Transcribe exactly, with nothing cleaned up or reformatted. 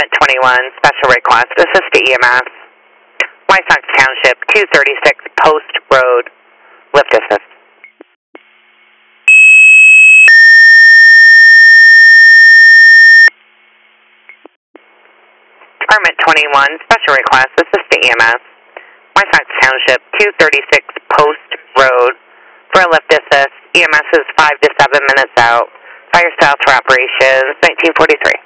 Department twenty-one, special request, assist to E M S. White Sox Township, two thirty-six Post Road, lift assist. Department twenty-one, special request, assist to E M S. White Sox Township, two thirty-six Post Road, for a lift assist. E M S is five to seven minutes out. Fire style for operations, nineteen forty-three.